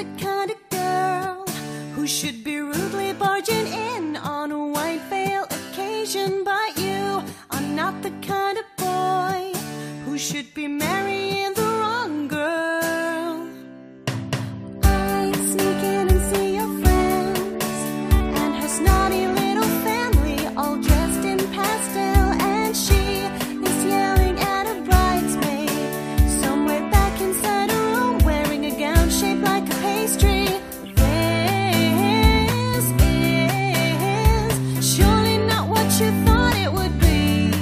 the kind of girl who should be rudely barging in on a white veil occasion. But you are not the kind of boy who should be marrying the wrong girl. I sneak in and see your friends and her snotty little family, all dressed in pastel, and she is yelling at a bridesmaid somewhere back inside a room, wearing a gown shaped like a pastry. This is surely not what you thought it would be.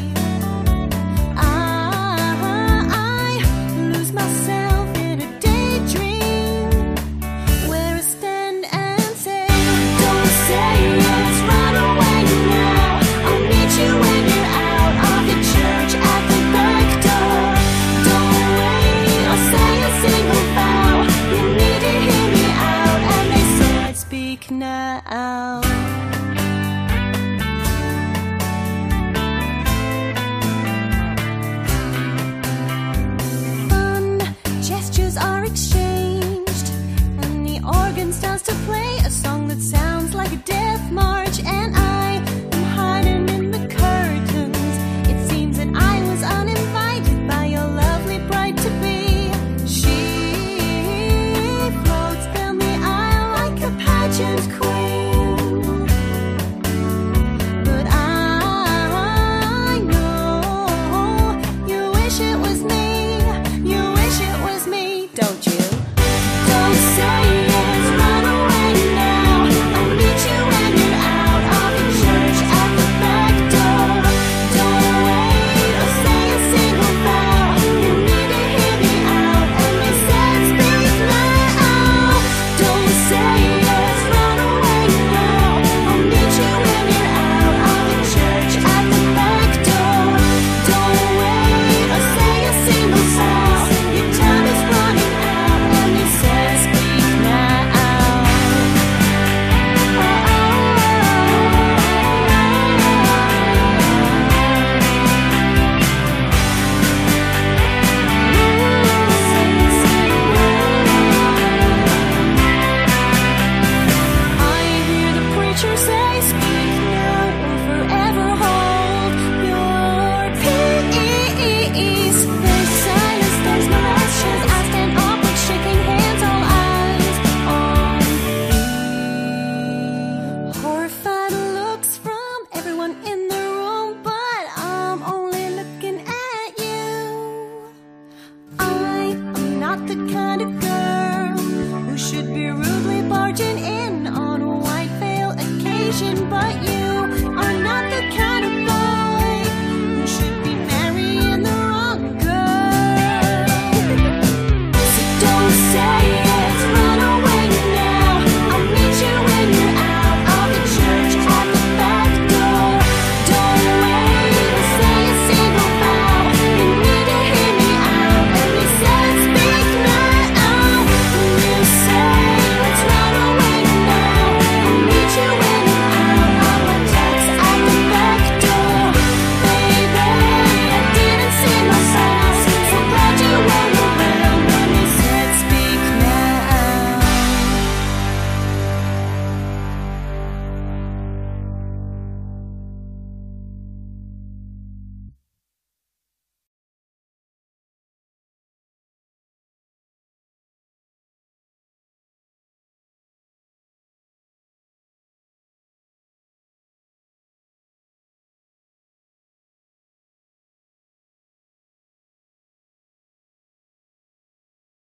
I lose myself in a daydream where I stand and say, don't say yes, run away now. I'll meet you when you're out of the church at the back door. Don't wait or say a single vow. You need to hear me out, and they said, speak now. Fun gestures are exchanged, and the organ starts to play a song that sounds like a death march, and I am hiding in the curtains. It seems that I was uninvited by your lovely bride-to-be. She floats down the aisle like a pageant queen, but I know you wish it was me. You wish it was me, don't you? Don't say yes, run away now. I'll meet you when you're out of the church at the back door. Don't wait or say a single vow. You need to hear me out, and they said, speak now. Don't say yes, run away now. I'll meet you when you're out of the church at the back door. Don't wait or say a single vow. Your time is running out, and they said, speak now. I hear the preacher say, speak now or forever hold your peace. There's silence, there's no actions. I stand awkward, shaking hands, all eyes on me. Horrified looks from everyone in the room, but I'm only looking at you. I am not the kind of girl who should be rudely barging in on a white veil occasion, but you